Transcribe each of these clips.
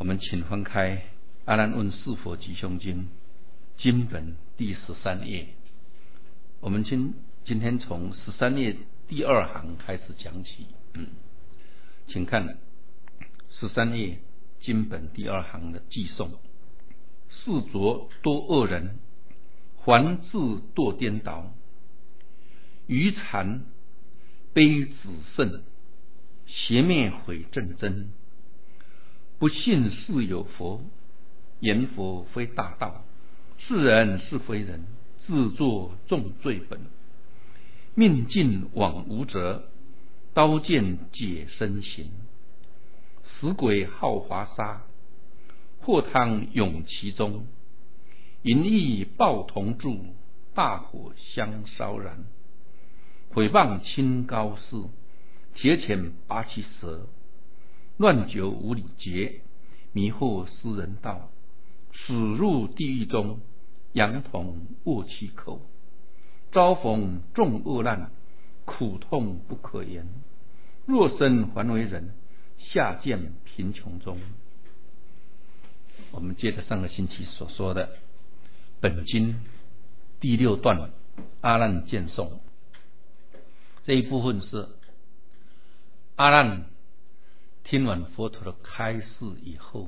我们请翻开《阿难问是佛吉凶经》经本第13页，我们今天从13页第2行开始讲起。请看13页经本第2行的记诵：世浊多恶人，还自堕颠倒，愚禅悲子胜，邪灭毁正真。不信是有佛，言佛非大道，是人是非人，自作重罪本。命尽往无责，刀剑解身形。死鬼好华沙，祸汤涌其中。淫逸报同住，大火相烧燃。毁谤清高士，铁钳拔其舌。乱酒无礼节，迷惑斯人道。死入地狱中，羊童握其口。遭逢众恶难，苦痛不可言。若生还为人，下贱贫穷中。我们接着上个星期所说的本经第6段阿难见颂，这一部分是阿难听完佛陀的开示以后，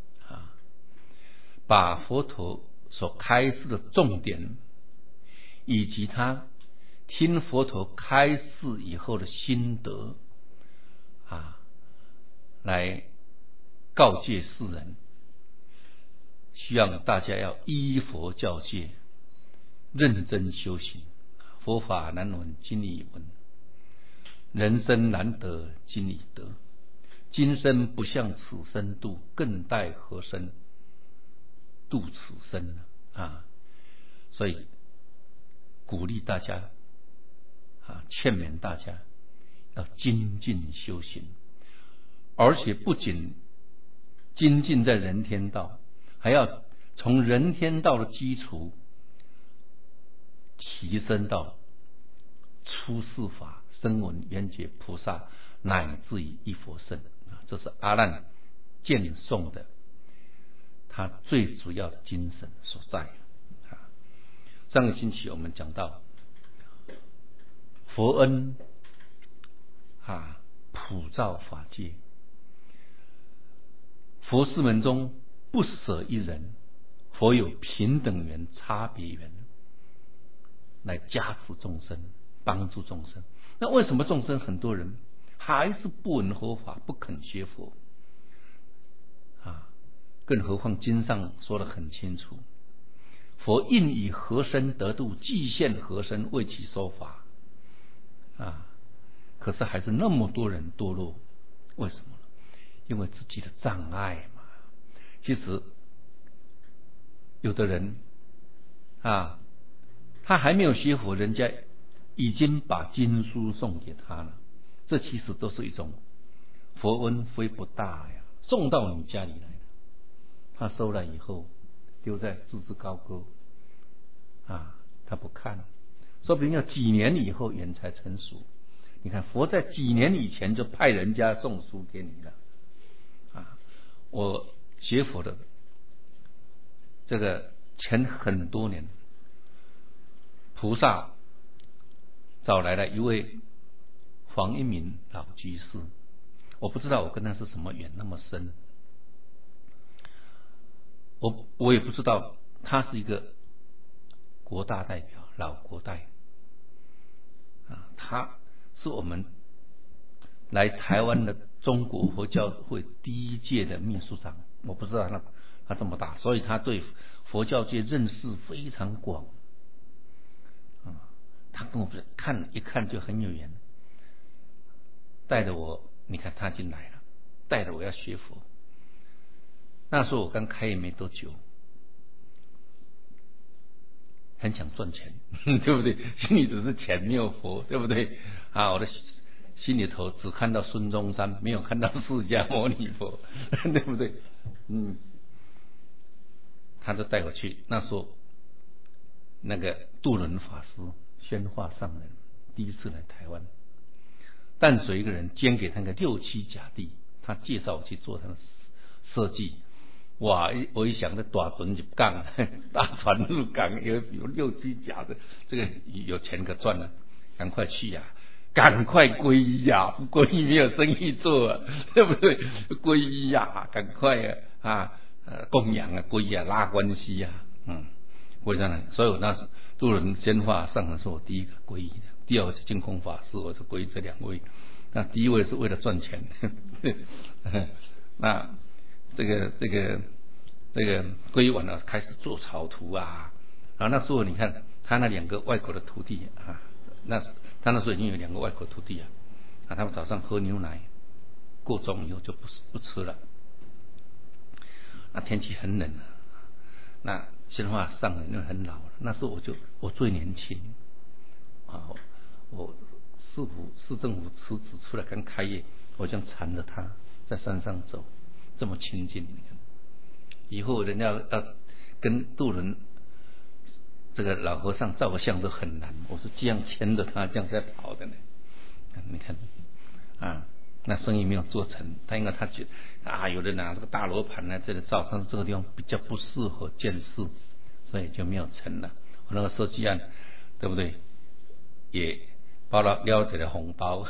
把佛陀所开示的重点，以及他听佛陀开示以后的心得，来告诫世人，希望大家要依佛教戒，认真修行。佛法难闻今已闻，人生难得今已得。今生不向此生度，更待何生度此生所以鼓励大家劝勉大家要精进修行，而且不仅精进在人天道，还要从人天道的基础提升到出世法、声闻、缘觉、菩萨，乃至于一佛乘。这是阿难见颂的他最主要的精神所在。上个星期我们讲到佛恩普照法界，佛事门中不舍一人，佛有平等缘、差别缘，来加持众生，帮助众生。那为什么众生很多人还是不闻佛法，不肯学佛更何况经上说得很清楚，佛应以何身得度，即现何身为其说法可是还是那么多人堕落，为什么呢？因为自己的障碍嘛。其实有的人他还没有学佛，人家已经把经书送给他了，这其实都是一种佛恩非不大呀，送到你家里来了，他收了以后丢在置之高阁他不看，说不定要几年以后缘才成熟。你看佛在几年以前就派人家送书给你了我学佛的这个前很多年，菩萨找来了一位黄一鸣老居士，我不知道我跟他是什么缘那么深，我也不知道他是一个国大代表，老国代他是我们来台湾的中国佛教会第一届的秘书长，我不知道他这么大，所以他对佛教界认识非常广他跟我一看就很有缘，带着我，你看他进来了，带着我要学佛。那时候我刚开业没多久，很想赚钱对不对？心里只是钱没有佛，对不对我的心里头只看到孙中山，没有看到释迦牟尼佛对不对他就带我去，那时候那个渡轮法师宣化上人第一次来台湾，淡水一个人捐给他个6、7甲地，他介绍我去做他的设计。哇！我一想，这大船入港，大船入港，有6机甲的，这个有钱可赚了，赶快去呀！赶快皈依呀！不皈依没有生意做啊，对不对？皈依呀，赶快供养啊，皈依啊，拉关系啊，为什么？所以我那渡人仙化上人是我第一个皈依的，第二个是净空法师，我是皈依这2位。那第一位是为了赚钱，那这个皈依完了，开始做草图啊。然后那时候你看他那2个外国的徒弟啊，那他那时候已经有2个外国徒弟啊，他们早上喝牛奶，过中以后就不吃了。那天气很冷啊，那仙化上人因为很老了，那时候我最年轻啊，我市政府辞职出来刚开业，我这样缠着他在山上走，这么亲近，你看。以后人家要跟渡人这个老和尚照个相都很难，我是这样牵着他这样在跑的呢。你看那生意没有做成，因为他觉得有人拿这个大罗盘来这里照，但是这个地方比较不适合见识，所以就没有成了。我那个设计案，对不对？也包了这个红包，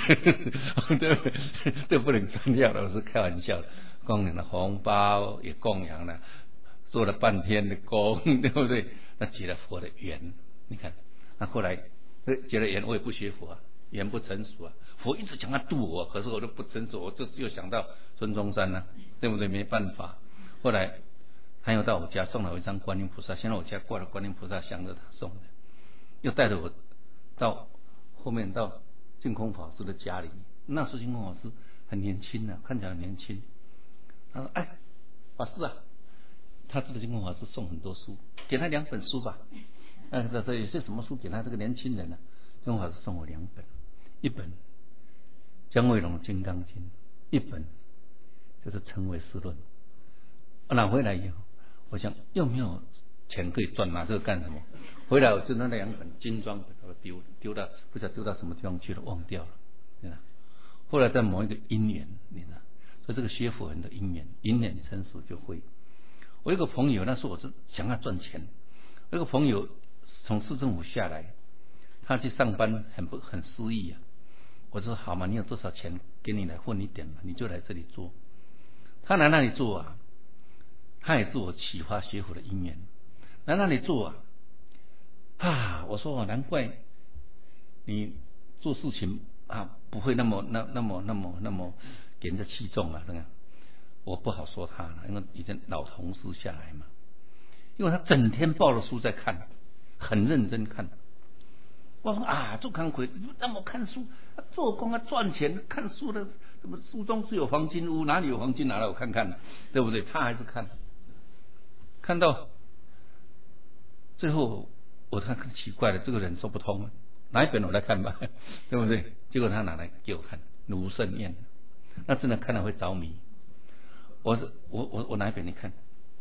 这不能算掉了，我是开玩笑的。供养了红包，也供养了，做了半天的功，对不对？那结了佛的缘，你看，那后来结了缘，我也不学佛啊，缘不成熟啊。佛一直讲他度我，可是我都不成熟，我就又想到孙中山啊，对不对？没办法。后来他又到我家送了我一张观音菩萨，现在我家挂了观音菩萨像是他送的，又带着我到后面到净空法师的家里。那时候净空法师很年轻啊，看起来很年轻。他说：“哎，法师啊，他这个净空法师送很多书，给他2本书吧。这有些什么书给他这个年轻人呢？净空法师送我2本，一本姜维龙《金刚经》，一本就是《成唯识论》。拿回来以后，我想又没有钱可以赚，拿这个干什么？回来我就那2本精装本我丢到不晓得丢到什么地方去了，忘掉了。对吧？后来在某一个因缘，你知道。”所以这个学佛人的因缘成熟就会。我有个朋友，那时候我是想要赚钱。有个朋友从市政府下来，他去上班很失意啊。我说好嘛，你有多少钱，给你来混一点嘛，你就来这里做。他来那里做啊，他也是我启发学佛的因缘。来那里做我说难怪你做事情不会那么给人家器重啊，这样我不好说他了，因为以前老同事下来嘛，因为他整天抱着书在看，很认真看。我说做康奎让我看书，做工赚钱，看书的什么书中是有黄金屋，哪里有黄金拿来我看看，对不对？他还是看到最后我看奇怪了，这个人说不通，哪一本我来看吧，对不对？结果他拿来给我看卢胜彦。那真的看了会着迷。我哪一本你看？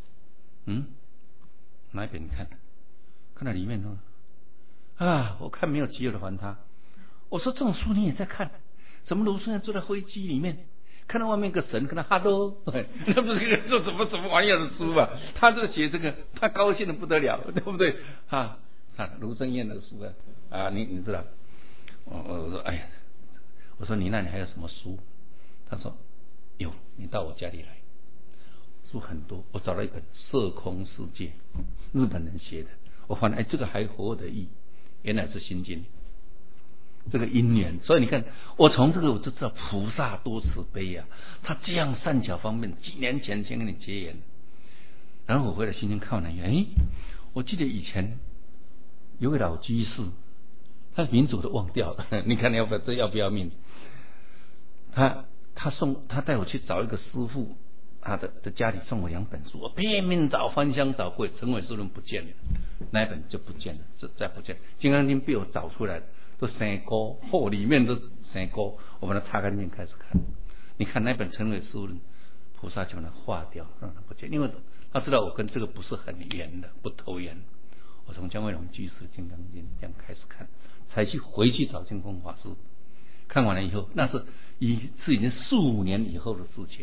哪一本你看？看到里面我看没有极有的还他。我说这种书你也在看？怎么卢胜彦坐在飞机里面，看到外面个神跟他哈喽，那不是做什么玩意的书吧？他这个写这个，他高兴的不得了，对不对？卢胜彦的书你知道？我说哎呀，我说你那里还有什么书？他说有，你到我家里来，书很多。我找了一本《色空世界》，日本人写的。我发现这个还合我的意，原来是心经，这个因缘。所以你看，我从这个我就知道菩萨多慈悲啊，他这样善巧方便，几年前先跟你结缘。然后我回来心经看完了，我记得以前有个老居士，他的名字我都忘掉了，你看要不要命？他带我去找一个师傅，他的家里送我2本书，我拼命找，翻箱倒柜，成唯识论不见了，那一本就不见了，再不见。金刚经被我找出来，都生沟，里面都生沟，我把它擦干净开始看。你看那本成唯识论，菩萨就把它化掉，让它不见，因为他知道我跟这个不是很缘的，不投缘。我从姜维龙居士金刚经这样开始看，才回去找净空法师。看完了以后，那是已经数年以后的事情。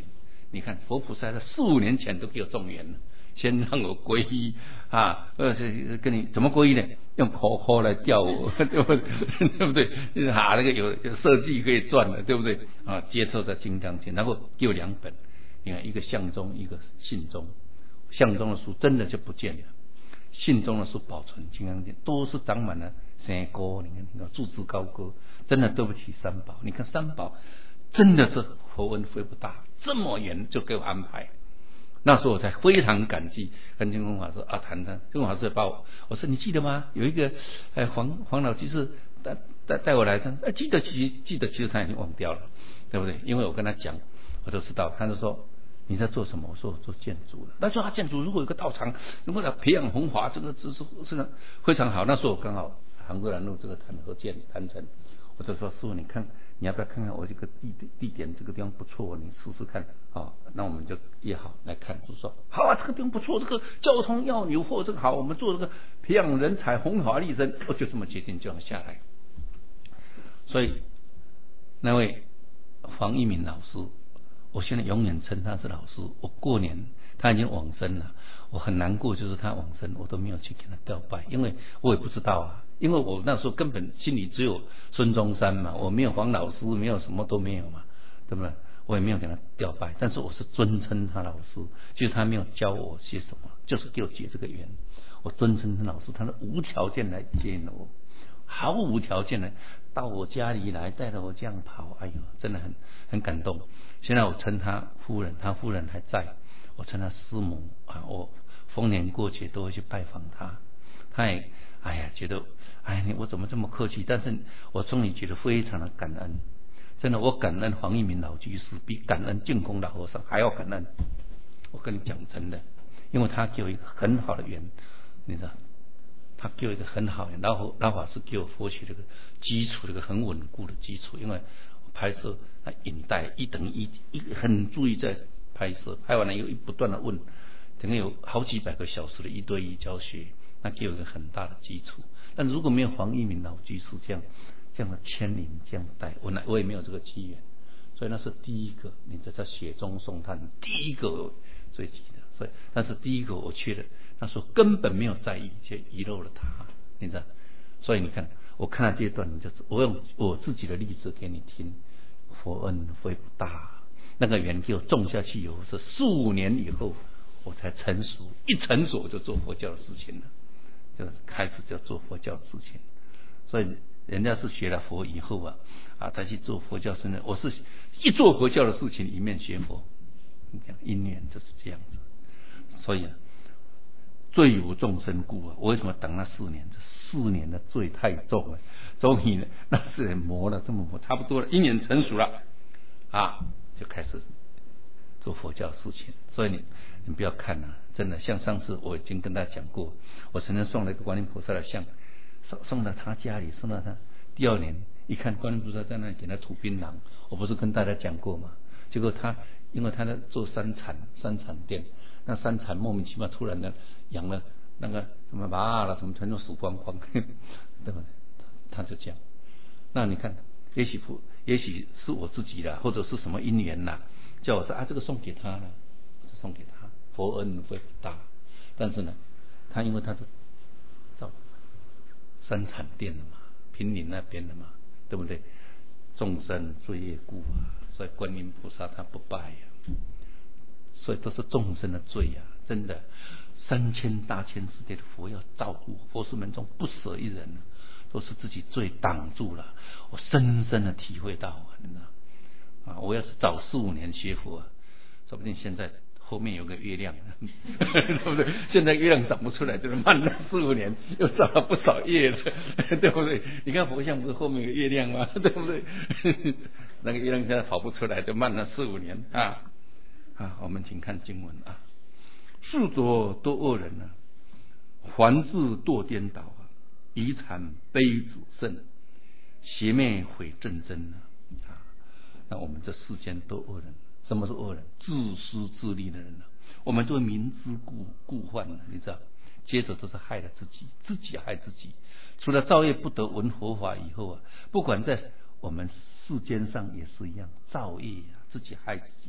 你看佛菩萨在4、5年前都给我种缘了，先让我皈依啊，跟你怎么皈依呢？用口口来钓我，对不对？对不对？那个有设计可以赚的，对不对？啊，接受在金刚经，然后给我2本，你看一个相宗，一个信宗。相宗的书真的就不见了，信宗的书保存，金刚经都是长满了山沟，你看束之高阁，真的对不起三宝。你看三宝真的是佛恩非不大，这么远就给我安排。那时候我才非常感激，跟净空法师谈，净空法师把我说你记得吗？有一个黄老居士带我来的，记得，其实他已经忘掉了，对不对？因为我跟他讲，我都知道，他就说你在做什么？我说我做建筑的。他说建筑如果有个道场，能够来培养弘法，这个知识是非常好。那时候我刚好杭州南路这个谈成，我就说师父，你看你要不要看看我这个地点这个地方不错，你试试看啊。那我们就约好来看，就说好啊，这个地方不错，这个交通要纽货这个好，我们做这个培养人才，弘法利生，我就这么决定这样下来。所以那位黄一鸣老师，我现在永远称他是老师。我过年他已经往生了，我很难过，就是他往生，我都没有去给他吊拜，因为我也不知道啊，因为我那时候根本心里只有孙中山嘛，我没有黄老师，没有什么都没有嘛，对不对？我也没有给他吊拜，但是我是尊称他老师，就是他没有教我些什么，就是给我结这个缘，我尊称他老师，他是无条件来接引我，毫无条件的到我家里来，带着我这样跑，哎呦，真的很感动。现在我称他夫人，他夫人还在，我称他师母啊。我逢年过节都会去拜访他，他也觉得我怎么这么客气？但是我终于觉得非常的感恩，真的，我感恩黄一鸣老居士，比感恩净空老和尚还要感恩。我跟你讲真的，因为他给我一个很好的缘，你知道，他给我一个很好的缘，老法师给我佛学这个基础，这个很稳固的基础，因为拍摄影带1等于1，很注意在拍摄，拍完了又不断的问，等于有好几百个小时的1对1教学，那给我一个很大的基础。但如果没有黄一鸣老居士这样的牵引，这样带我也没有这个机缘。所以那是第一个，你在雪中送炭，第一个我最记得。所以但是第一个我去了，那时候根本没有在意，却遗漏了他，你知道。所以你看，我看到这一段，我用我自己的例子给你听，佛恩非不大，那个缘给我种下去以后，是4、5年以后我才成熟，一成熟就做佛教的事情了，就开始就做佛教的事情。所以人家是学了佛以后才去做佛教事情，我是一做佛教的事情一面学佛，你讲因缘就是这样子。所以罪有众生故我为什么等那4年？这4年的罪太重了，终于那4年磨了这么磨，差不多了，因缘成熟了就开始做佛教的事情。所以你不要看真的，像上次我已经跟大家讲过，我曾经送了一个观音菩萨的像，送到他家里，送到他第2年一看观音菩萨在那里给他吐槟榔，我不是跟大家讲过吗？结果因为他在做三产店，那三产莫名其妙突然的养了那个什么麻了什么全都死光光，对不对？他就这样。那你看，也许是我自己啦，或者是什么因缘啦，叫我说这个送给他了，送给他，佛恩会不大。但是呢，他因为他是到三产店的嘛，坪林那边的嘛，对不对？众生罪业故所以观音菩萨他不拜所以都是众生的罪真的，3000大千世界的佛要照顾，佛事门中不舍一人都是自己罪挡住了。我深深的体会到你知道我要是早4、5年学佛说不定现在后面有个月亮对不对？现在月亮长不出来，就是慢了4、5年又长了不少月了对不对？你看佛像不是后面有个月亮吗？对不对？那个月亮现在跑不出来，就慢了4、5年我们请看经文世着多恶人还自堕颠倒遗产悲子甚，邪魅毁正真那我们这世间都恶人。什么是恶人？自私自利的人我们都会明知故犯你知道，接着都是害了自己害自己。除了造业不得闻佛法以后不管在我们世间上也是一样，造业自己害自己，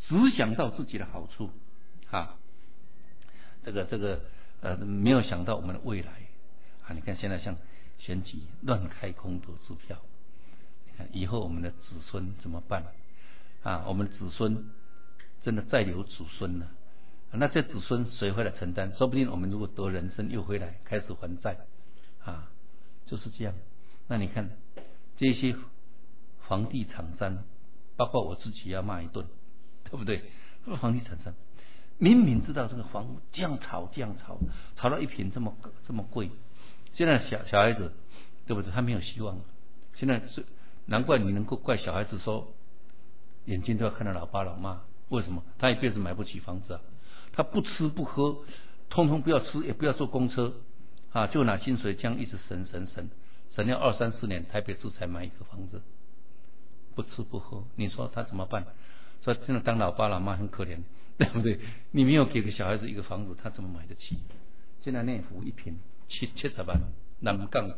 只想到自己的好处啊，没有想到我们的未来啊！你看现在像选举乱开空头支票，你看以后我们的子孙怎么办啊？我们子孙真的再留子孙了，那这子孙谁会来承担？说不定我们如果得人生又回来开始还债啊，就是这样。那你看这些房地产商，包括我自己要骂一顿，对不对？房地产商明明知道这个房屋这样炒到一平这么贵，现在小孩子对不对？他没有希望了。现在是难怪你能够怪小孩子说眼睛都要看到老爸老妈，为什么？他一辈子买不起房子啊，他不吃不喝，通通不要吃，也不要坐公车啊，就拿薪水这样一直省要2-3-4年，台北市才买一个房子，不吃不喝，你说他怎么办？所以真的当老爸老妈很可怜，对不对？你没有给个小孩子一个房子，他怎么买得起？现在内湖一平70万，南港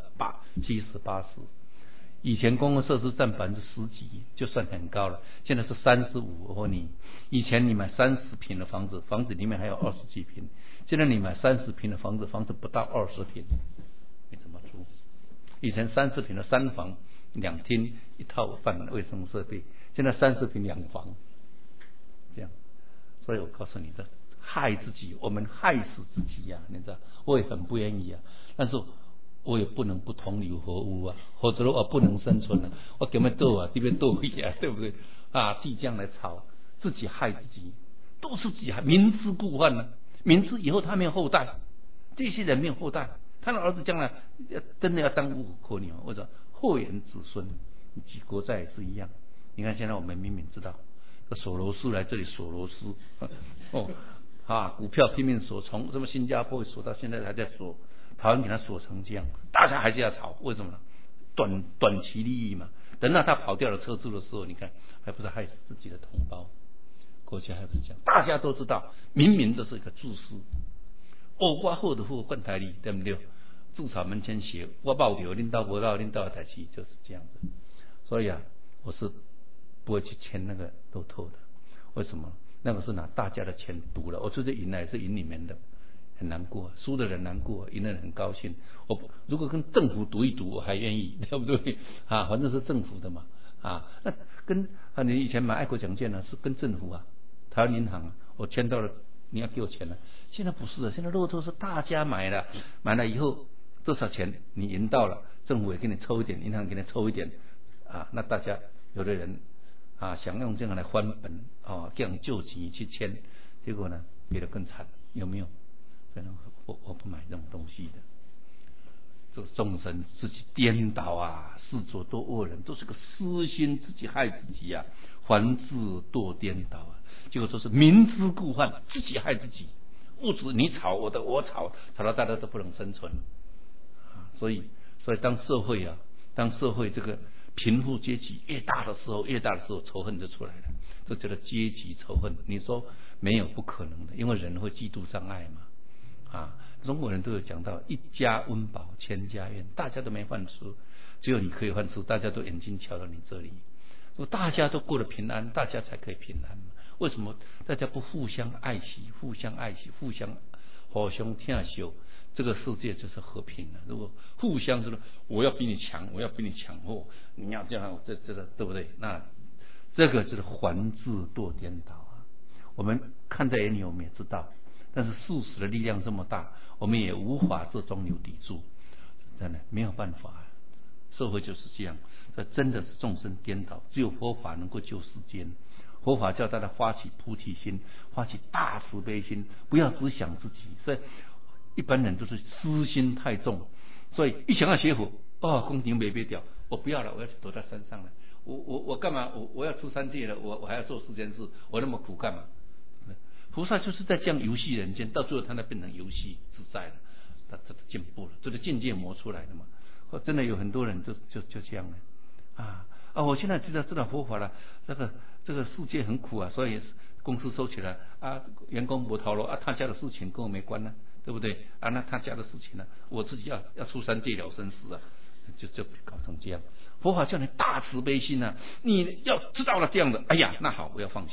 78，70-80，以前公共设施占10%几，就算很高了。现在是35，我问你，以前你买30平的房子，房子里面还有20几平，现在你买30平的房子，房子不到20平，你怎么租？以前30平的3房2厅1套饭卫生设备，现在30平2房，这样。所以我告诉你的，害自己，我们害死自己呀，你知道？我也很不愿意啊，但是我也不能不同流合污啊，否则我不能生存了。我怎么斗啊？这边斗一啊，对不对？啊，地这样来炒，自己害自己，都是自己害，明知故犯呢。明知以后他没有后代，这些人没有后代，他的儿子将来真的要当五虎牛，或者后延子孙，举国债也是一样。你看现在我们明明知道，索罗斯来这里索罗斯股票拼命锁，从什么新加坡锁到现在还在锁，台湾给他锁成这样，大家还是要炒，为什么呢？短期利益嘛。等到他跑掉了撤出的时候，你看还不是害死自己的同胞，国家还不是这样。大家都知道，明明这是一个自私。我好的换台里，对不对？筑草门前雪，我报掉，领导不到，领导的台期就是这样子。所以啊，我是不会去签那个路透的。为什么？那个是拿大家的钱赌了，我这次赢了也是赢你们的，很难过，输的人难过，赢的人很高兴。我如果跟政府赌一赌，我还愿意，对不对啊？反正是政府的嘛啊。那跟你以前买爱国奖券呢，是跟政府啊，台湾银行啊，我签到了，你要给我钱了。现在不是了，现在路透是大家买了，买了以后多少钱你赢到了，政府也给你抽一点，银行给你抽一点啊。那大家有的人啊，想用这样来翻本这样救急去签，结果呢，别的更惨，有没有？所以我不买这种东西的。这个众生自己颠倒啊，世所多恶人，都是个私心，自己害自己啊，凡自堕颠倒啊，结果都是明知故犯，自己害自己。物质你吵我的，我吵到大家都不能生存啊。所以当社会这个贫富阶级越大的时候，仇恨就出来了，这叫做阶级仇恨。你说没有，不可能的，因为人会嫉妒障碍嘛。啊，中国人都有讲到一家温饱千家怨，大家都没饭吃，只有你可以饭吃，大家都眼睛瞧到你这里，大家都过得平安，大家才可以平安嘛。为什么大家不互相爱惜，互相互相疼惜？这个世界就是和平了。如果互相说我要比你强，你要这样，这个对不对？那这个就是还自堕颠倒啊。我们看在眼里，我们也知道，但是事实的力量这么大，我们也无法这中流砥柱，真的没有办法啊。社会就是这样，这真的是众生颠倒，只有佛法能够救世间。佛法叫大家发起菩提心，发起大慈悲心，不要只想自己。所以一般人就是私心太重，所以一想要学佛，宫廷没别掉，我不要了，我要去躲在山上了。我干嘛？我要出三界了，我还要做世间事，我那么苦干嘛？菩萨就是在这样游戏人间，到最后他那变成游戏自在了，他进步了，这个境界磨出来的嘛。真的有很多人就这样了我现在知道佛法了，这个世界很苦啊，所以公司收起来啊，员工不逃了啊，他家的事情跟我没关呢，对不对啊？那他家的事情呢，我自己要出三界了生死啊，就搞成这样。佛法叫你大慈悲心啊，你要知道了这样的，哎呀，那好，我要放下，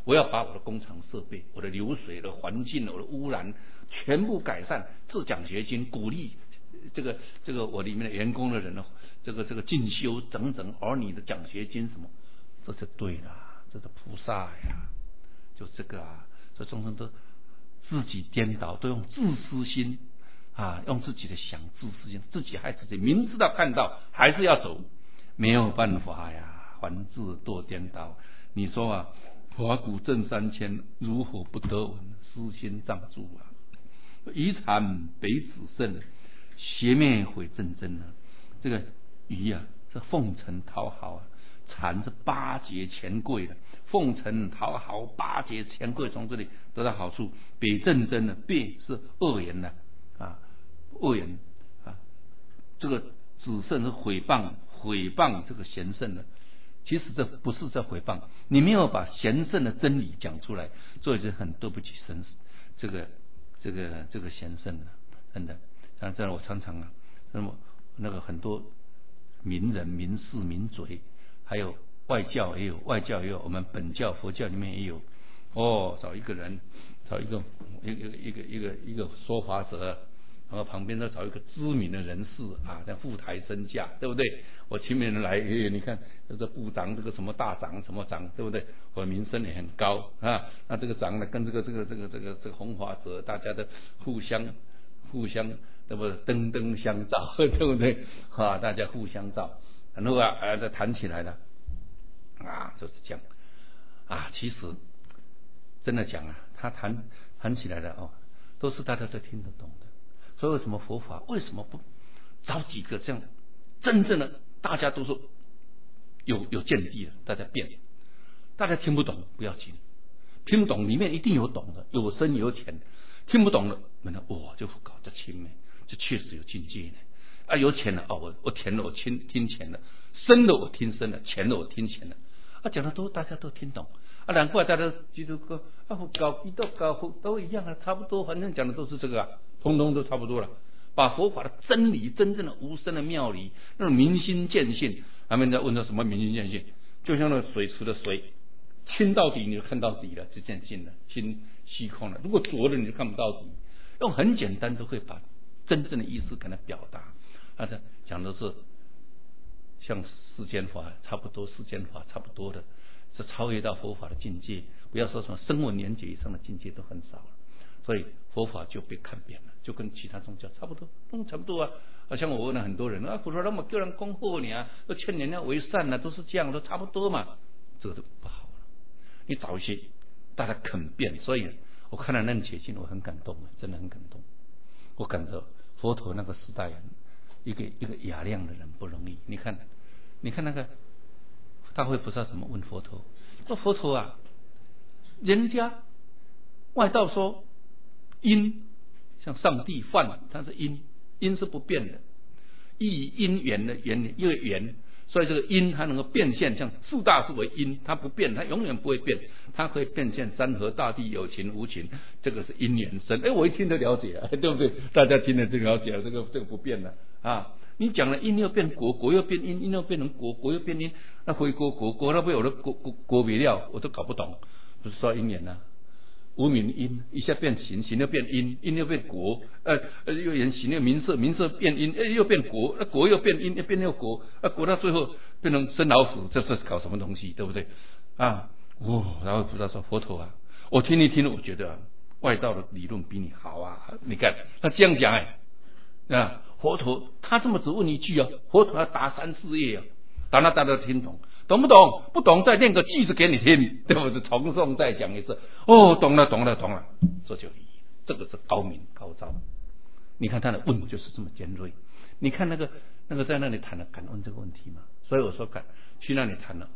我要把我的工厂设备、我的流水的环境、我的污染全部改善，这奖学金鼓励这个我里面的员工的人呢，这个进修整整儿女的奖学金什么，这就对了，这是菩萨呀，就这个啊，这众生都自己颠倒，都用自私心啊，用自己的想自私心，自己害自己，明知道看到还是要走，没有办法呀，还自堕颠倒。你说啊，华骨正3000，如火不得闻，私心障住啊，渔产北子胜，邪灭毁正真啊。这个鱼啊，这奉承讨好啊，禅是巴结钱柜的，奉承讨好，巴结钱柜，从这里得到好处。北正真呢，北是恶言的啊，恶言啊，这个子胜是毁谤这个贤圣的。其实这不是在诽谤，你没有把贤圣的真理讲出来，所以就很对不起神，这个贤圣的，真的。像这样我常常啊，那个很多名人、名士、名嘴，还有外教也有，我们本教佛教里面也有。找一个人，找一个说法者。然后旁边再找一个知名的人士啊，在赴台升价，对不对？我请别人来，你看这个部长，这个什么大长什么长，对不对？我的名声也很高啊。那这个长呢，跟这个弘法者，大家的互相，对不对？灯灯相照，对不对？大家互相照，然后这谈起来了啊，就是这样啊。其实真的讲啊，他谈起来了都是大家都听得懂的。所以为什么佛法为什么不找几个这样真正的大家都说有见地的，大家变，大家听不懂不要紧，听不懂里面一定有懂的，有深有浅，听不懂的就搞这轻呢，这确实有境界呢。有浅了我浅了，我听浅了，深的我听深了，浅的我听浅了，讲的都大家都听懂难怪大家基督教佛教基督教都一样差不多，反正讲的都是这个通通都差不多了。把佛法的真理，真正的无声的妙理，那种明心见性，他们在问他什么明心见性，就像那个水池的水，清到底你就看到底了，就见性了，心虚空了。如果浊了你就看不到底。用很简单都会把真正的意思跟他表达。他讲的是像世间法差不多，的，是超越到佛法的境界。不要说什么声闻缘觉以上的境界都很少了，所以佛法就被看扁了，就跟其他宗教差不多，差不多像我问了很多人佛陀那么叫人恭贺你都劝人家为善都是这样，都差不多嘛，这个就不好了。你找一些大家肯变。所以我看了那解经，我很感动，真的很感动。我感觉佛陀那个时代一个雅量的人不容易。你看那个大会菩萨怎么问佛陀？说佛陀人家外道说因，像上帝梵，它是因是不变的，意因缘的缘，因为缘，所以这个因它能够变现，像四大是为因，它不变，它永远不会变，它可以变现山河大地有情无情，这个是因缘生。我一听就了解对不对？大家听了就了解了，这个不变了你讲了因又变果，果又变因，因又变成果，果又变因，那回果那不有的果没料，我都搞不懂。不是说因缘无名因一下变形，形又变因，因又变果，又缘形又名色，名色变因，又变果，果又变因，又变又果，果到最后变成生老死，这是搞什么东西，对不对然后菩萨说佛陀我听一听，我觉得外道的理论比你好你看他这样讲佛陀他这么只问一句佛陀要答3、4页答那大家听懂。懂不懂？不懂再念个句子给你听，对不对？重诵再讲一次。懂了，这就这个是高明高招。你看他的问就是这么尖锐。你看那个在那里谈了敢问这个问题嘛？所以我说去那里谈了。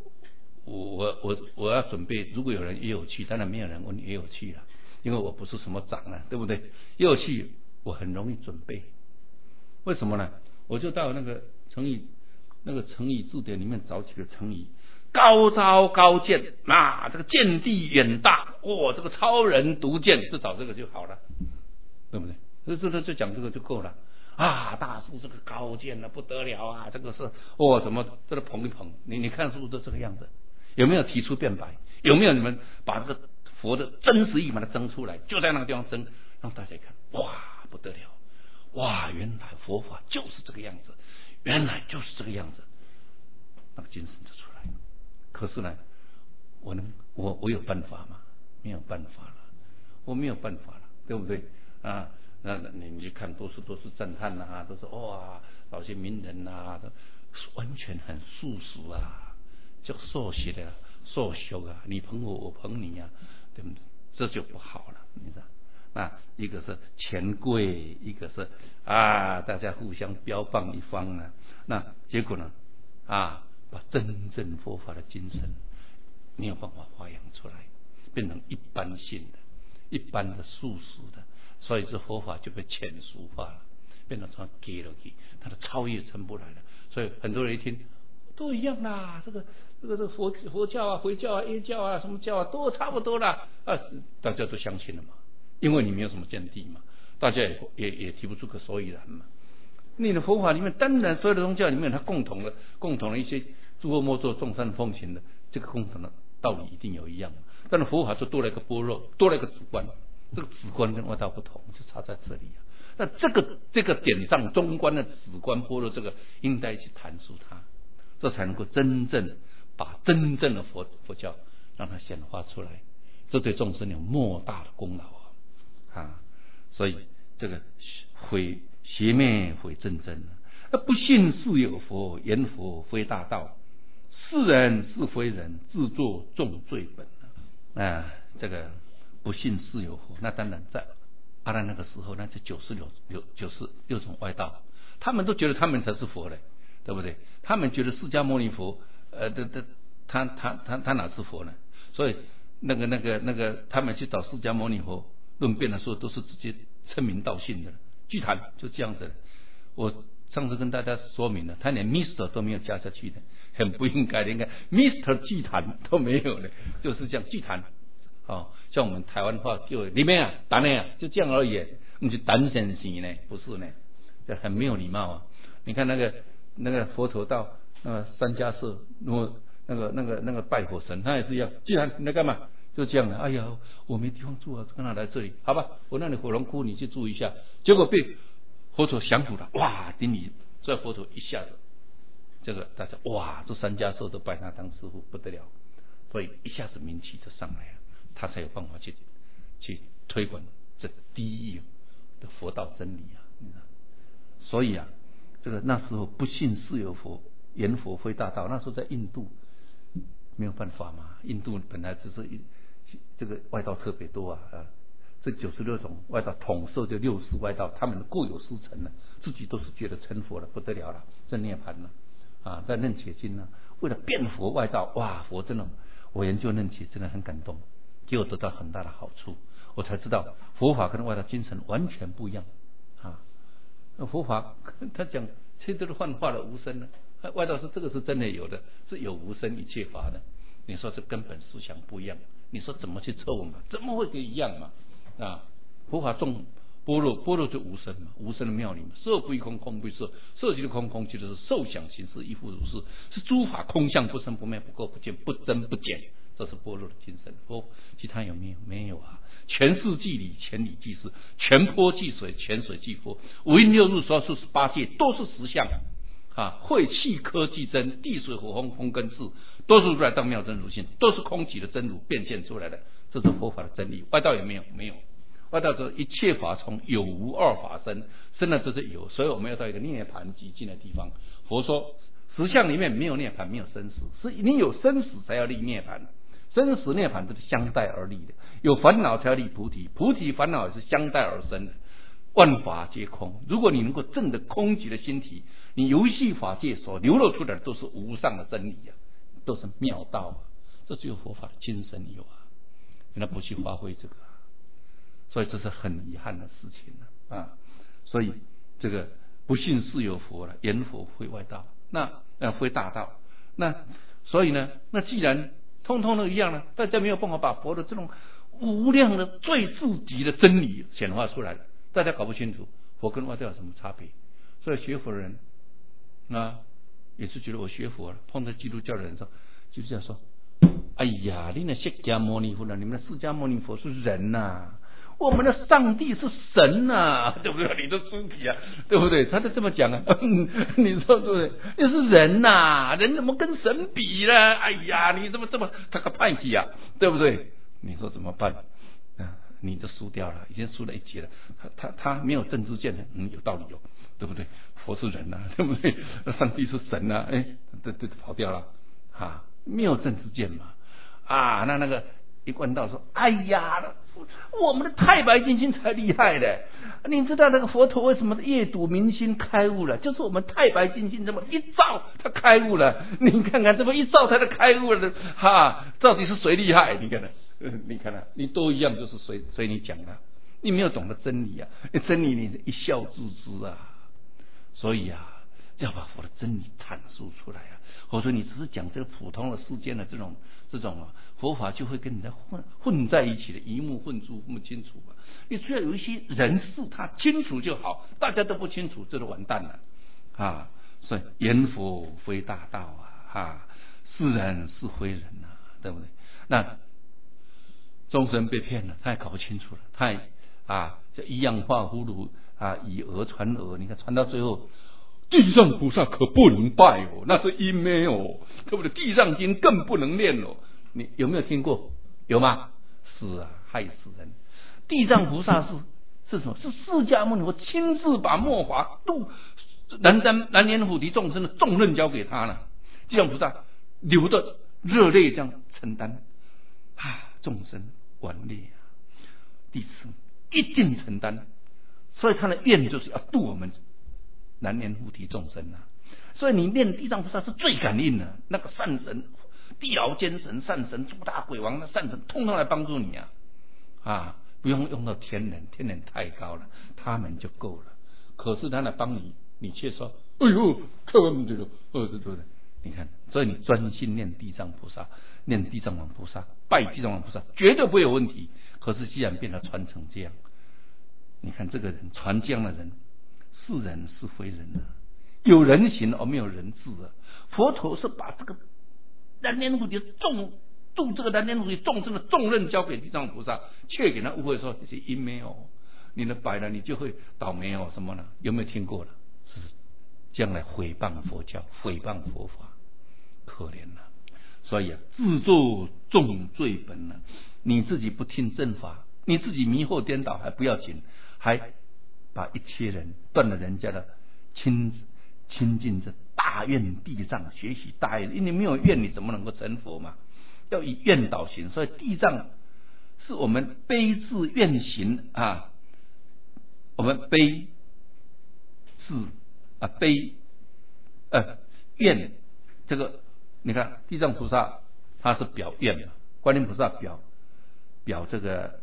我要准备，如果有人也有去，当然没有人问也有去了，因为我不是什么长对不对？也有去，我很容易准备。为什么呢？我就到那个成语字典里面找几个成语，高招高见这个见地远大这个超人独见，就找这个就好了，对不对？就讲这个就够了大师这个高见不得了这个是怎么这个捧一捧，你看是不是都这个样子？有没有提出辩白？ 有没有你们把这个佛的真实意把它争出来，就在那个地方争，让大家看，哇，不得了，哇，原来佛法就是这个样子，原来就是这个样子，那个精神就出来了。可是呢，我有办法吗？没有办法了，我没有办法了，对不对啊？那你去看，都是赞叹啊，都是哇，老些名人啊，都完全很素俗啊，就素食的素俗啊，你捧我捧你啊，对不对？这就不好了，你知道？那一个是权贵，一个是大家互相标榜一方啊，那结果呢把真正佛法的精神没有办法发扬出来，变成一般性的、一般的素食的。所以这佛法就被浅俗化了，变成成给了去，它的超越成不来了。所以很多人一听都一样啦，这个佛教啊、回教啊、耶教啊、什么教啊，都差不多啦大家都相信了嘛，因为你没有什么见地嘛，大家也提不出个所以然嘛。你的佛法里面，当然所有的宗教里面，它共同的一些诸恶莫作、众善奉行的这个共同的道理一定有一样，但是佛法就多了一个般若，多了一个止观。这个止观跟外道不同，就差在这里啊。那这个点上中观的止观般若，这个应该去阐述它，这才能够真正把真正的佛教让它显化出来，这对众生有莫大的功劳所以这个邪灭毁正真，不信是有佛，言佛非大道，是人是非人，自作重罪本这个。不信是有佛，那当然在阿难那个时候，那就96种外道，他们都觉得他们才是佛嘞，对不对？他们觉得释迦牟尼佛，他哪是佛呢？所以那个他们去找释迦牟尼佛论辩的时候，都是直接称名道姓的，祭坛就这样子。我上次跟大家说明了，他连 Mr 都没有加下去的，很不应该的，应该 Mr 祭坛都没有的，就是这样祭坛。像我们台湾话就里面单呢就这样而已，你就单先生呢，不是呢，这很没有礼貌你看那个佛陀到三家寺，那个拜火神，他也是一样，既然你在干嘛，就这样的。哎呀，我没地方住啊，跟他来这里，好吧，我让你火龙窟你去住一下，结果被佛陀降服了，哇，顶礼，所以佛陀一下子，这个大家哇，这三家寺都拜他当师父，不得了，所以一下子名气就上来了。他才有办法去推广这第一的佛道真理所以这个那时候不信是有佛，言佛非大道。那时候在印度没有办法嘛，印度本来只是这个外道特别多这96种外道统摄就60外道，他们各有师承了，自己都是觉得成佛了，不得了了，真涅槃了在楞伽经为了辩佛外道，哇，佛真的，我研究楞伽真的很感动。给我得到很大的好处，我才知道佛法跟外道精神完全不一样佛法他讲这都是幻化的无声外道是这个是真的有的，是有无声一切法的。你说这根本思想不一样，你说怎么去测嘛？怎么会一样嘛？佛法重般若就无声嘛，无声的妙理嘛，色不异空，空不异色，色即是空，空即是受想行识亦复如是，是诸法空相，不生不灭，不垢不净，不增不减。这是般若的精神。其他有没有？没有全事即理，全理即事，全波即水，全水即波，五阴六入所数18界都是实相会气科即真，地水火风风跟智，都是如来当妙真如性，都是空寂的真如变现出来的，这是佛法的真理。外道有没有？没有。外道说一切法从有无二法生，生了就是有，所以我们要到一个涅槃寂静的地方。佛说实相里面没有涅槃，没有生死，是你有生死才要立涅槃。生死涅槃都是相待而立的，有烦恼才要立菩提，菩提烦恼也是相待而生的。万法皆空，如果你能够证得空寂的心体，你游戏法界所流露出来的都是无上的真理都是妙道这只有佛法的精神有原来不去发挥这个所以这是很遗憾的事情所以这个不信是有佛了，言佛非外道，那非大道。那所以呢，那既然通通都一样了，大家没有办法把佛的这种无量的最至极的真理显化出来，大家搞不清楚佛跟外道有什么差别。所以学佛的人也是觉得我学佛了，碰到基督教的人说，基督教说哎呀，你那释迦牟尼佛呢？你们的释迦牟尼佛是人呐，我们的上帝是神呐，对不对？你的书皮啊，对不对？他就这么讲啊，你说对不对？你是人呐，人怎么跟神比呢？哎呀，你怎么这么他个派系啊，对不对？你说怎么办？你就输掉了，已经输了一节了。他没有政治见的，有道理哦，对不对？佛是人呐，对不对？上帝是神呐，这跑掉了啊，没有政治见嘛啊，那个一贯道说，哎呀，我们的太白金星才厉害的，你知道那个佛陀为什么夜睹明星开悟了？就是我们太白金星这么一照，他开悟了。你看看这么一照，他就开悟了，到底是谁厉害？你看看。你看你都一样，就是随你讲的，你没有懂得真理啊！真理你一笑置之啊！所以要把佛的真理阐述出来啊！或者说你只是讲这个普通的世间的这种佛法，就会跟你的混在一起的，鱼目混珠，不清楚啊！你只要有一些人事他清楚就好，大家都不清楚，这就完蛋了啊！所以言佛非大道是人是非人啊，对不对？那众生被骗了，他也搞不清楚了，他也就一样画葫芦以讹传讹，你看传到最后，地藏菩萨可不能拜哦，那是因没有，对不对？地藏经更不能念哦，你有没有听过？有吗？是啊，害死人！地藏菩萨是什么？是释迦牟尼佛亲自把末法度南阎浮提众生的重任交给他了，地藏菩萨流着热泪这样承担众生顽劣弟子一定承担，所以他的愿就是要度我们南阎浮提众生所以你念地藏菩萨是最感应的，那个善神、地牢监神、善神、诸大鬼王的善神，通通来帮助你不用用到天人太高了，他们就够了。可是他来帮你，你却说：“哎呦，看我们这个，对。”你看，所以你专心念地藏菩萨，念地藏王菩萨，拜地藏王菩萨，绝对不会有问题。可是既然变得传成这样，你看这个人传这样的人，是人是非人有人形而没有人质佛陀是把这个南阎浮提度这个南阎浮提众生的重任交给地藏菩萨，却给他误会说这些因没有，你的摆了，你就会倒霉什么呢？有没有听过了？是将来毁谤佛教，毁谤佛法，可怜了。所以自作重罪本你自己不听正法，你自己迷惑颠倒还不要紧，还把一切人断了人家的亲近这大愿地藏，学习大愿，因为没有愿你怎么能够成佛嘛？要以愿导行，所以地藏是我们悲智愿行我们悲智悲愿，这个你看地藏菩萨他是表愿嘛，观音菩萨表这个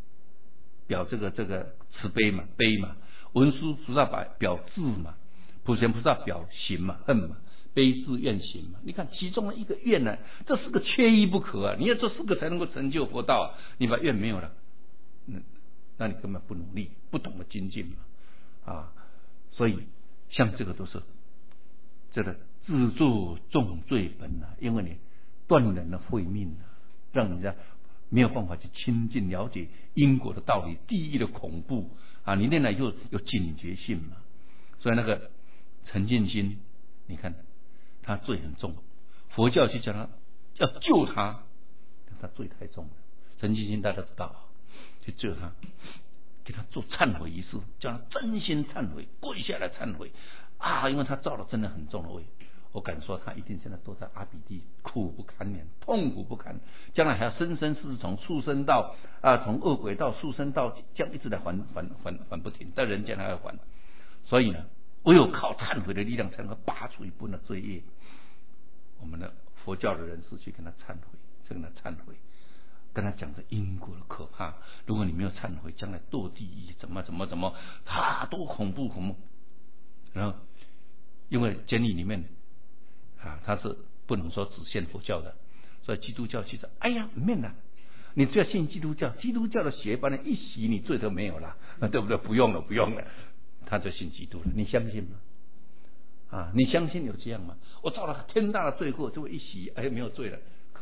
慈悲嘛，悲嘛，文殊菩萨表智嘛，普贤菩萨表行嘛，恨嘛，悲智愿行嘛。你看其中的一个愿呢，这四个缺一不可你要这四个才能够成就佛道你把愿没有了，那你根本不努力，不懂得精进嘛所以像这个都是这个自作重罪本因为你断人的慧命让人家没有办法去亲近了解因果的道理，地狱的恐怖你念了以后有警觉性嘛。所以那个陈进兴，你看他罪很重，佛教去叫他要救他，他罪太重了。陈进兴大家知道去救他，给他做忏悔仪式，叫他真心忏悔，跪下来忏悔因为他造了真的很重的罪。我敢说他一定现在都在阿鼻地苦不堪言，痛苦不堪，将来还要生生世世从畜生道从恶鬼道畜生道这样一直来还不停，在人间还要还。所以呢，唯有靠忏悔的力量才能够拔除一部分的罪业。我们的佛教的人士去跟他忏悔，跟他讲这因果的可怕，如果你没有忏悔，将来堕地狱怎么多恐怖。然后因为监狱里面他是不能说只信佛教的，所以基督教其实不免了，你只要信基督教，基督教的血把你一洗，你罪都没有了，对不对？不用了，他就信基督了。你相信吗？你相信有这样吗？我造了天大的罪过，就会一洗没有罪了，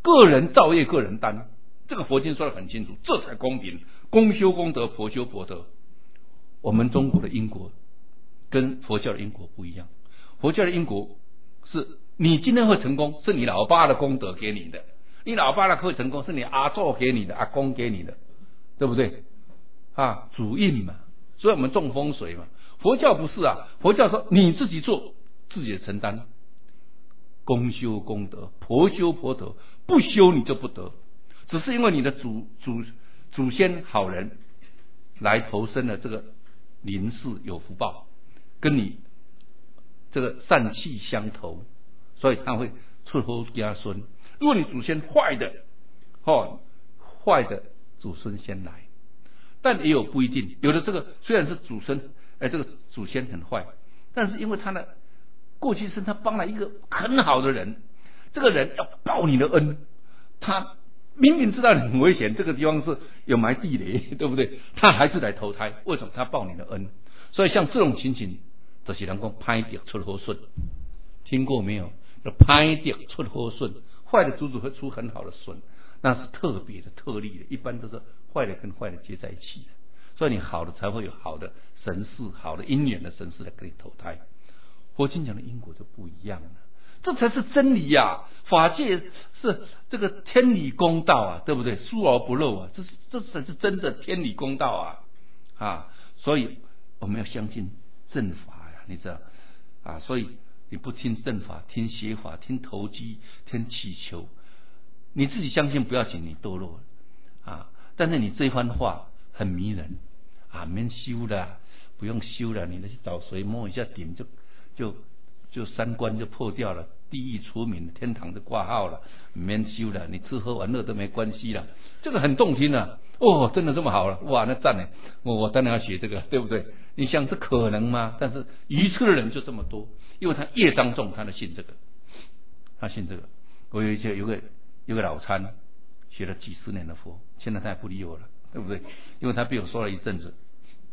个人造业个人担。这个佛经说得很清楚，这才公平，公修功德，婆修婆德。我们中国的因果跟佛教的因果不一样，佛教的因果是你今天会成功，是你老爸的功德给你的，你老爸的会成功，是你阿祖给你的，阿公给你的，对不对啊？主印嘛，所以我们种风水嘛。佛教不是啊，佛教说你自己做，自己承担，公修功德，婆修婆德，不修你就不得。只是因为你的祖先好人来投生了这个灵世有福报，跟你这个善气相投，所以他会出后家孙。如果你祖先坏的，坏的祖孙先来，但也有不一定，有的这个虽然是这个祖先很坏，但是因为他的过去生他帮了一个很好的人，这个人要报你的恩，他明明知道你很危险，这个地方是有埋地雷，对不对？他还是来投胎，为什么？他报你的恩。所以像这种情形，就是人讲歹得出好顺，听过没有？歹得出好顺，坏的祖祖会出很好的孙，那是特别的特例的，一般都是坏的跟坏的接在一起的。所以你好的才会有好的神事，好的因缘的神事来给你投胎。佛经讲的因果就不一样了，这才是真理呀！法界是这个天理公道啊，对不对？疏而不漏啊，这才是真的天理公道啊！所以我们要相信正法呀，你知道啊？所以你不听正法，听邪法，听投机，听祈求，你自己相信不要紧，你堕落啊！但是你这番话很迷人啊，免修了，不用修了，你去找谁摸一下顶就三关就破掉了，地狱除名，天堂就挂号了，免修了，你吃喝玩乐都没关系了，这个很动听啊！哦，真的这么好了，哇，那赞呢！我当然要学这个，对不对？你想这可能吗？但是愚痴的人就这么多，因为他业障重，他信这个，他信这个。我有个老参学了几十年的佛，现在他也不理我了，对不对？因为他被我说了一阵子，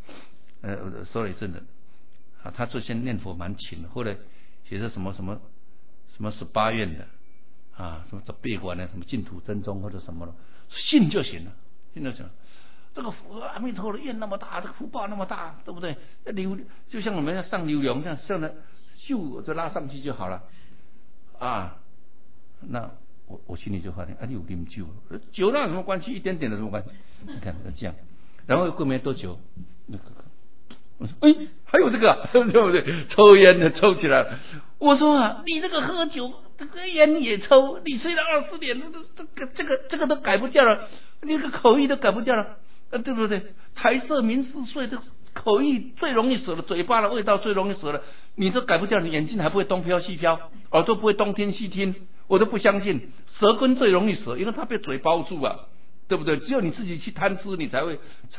啊，他最先念佛蛮勤的，后来写的什么18愿的啊，什么8观的，什么净土真宗或者什么的，信就行了，信就行了。这个阿弥陀的愿那么大，这个福报那么大，对不对？就像我们要上流泳这样，上了咻就拉上去就好了啊。那我心里就发现，你有啉酒，酒那有什么关系？一点点的什么关系？你看这样，然后过没多久，我说还有这个、对不对？抽烟的抽起来了。我说啊，你这个喝酒，这个烟也抽，你吹了20年，这个都改不掉了，你这个口欲都改不掉了，对不对？财色名食睡，这口欲最容易舍了，嘴巴的味道最容易舍了，你都改不掉，你眼睛还不会东飘西飘，耳朵不会东听西听，我都不相信。舌根最容易舍，因为它被嘴包住啊，对不对？只有你自己去贪吃，你才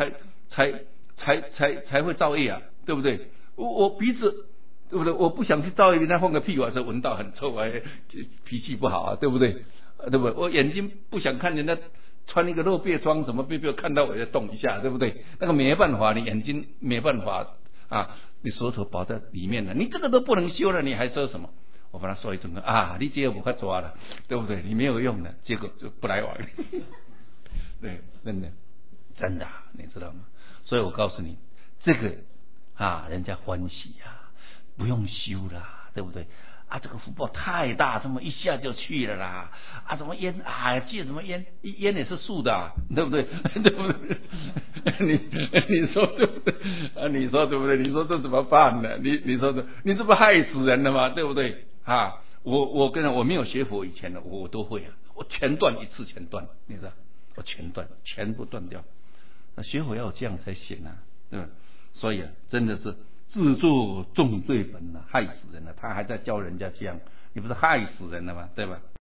会造业啊，对不对？我鼻子，对不对？我不想去造业，人家放个屁股，说闻到很臭啊，脾气不好啊，对不对？对不对？我眼睛不想看人家穿一个露背装，怎么被看到我要动一下，对不对？那个没办法，你眼睛没办法啊，你舌头包在里面了，你这个都不能修了，你还说什么？我把他说一顿啊，你这个不法抓了，对不对？你没有用的，结果就不来往了。对，真的，你知道吗？所以我告诉你，这个啊，人家欢喜啊，不用修啦，对不对？啊，这个福报太大，这么一下就去了啦。啊，什么烟啊，戒什么烟？烟也是素的、啊，对不对？对不对？你说对不对？啊，你说对不对？你说这怎么办呢？你说你这不害死人了吗？对不对？啊，我跟我没有学佛以前的，我都会啊，我全断一次全断，你知道？我全断，全部断掉。那学佛要有这样才行啊，对吧？所以啊，真的是自作重罪本啊，害死人了。他还在教人家这样，你不是害死人了吗？对吧？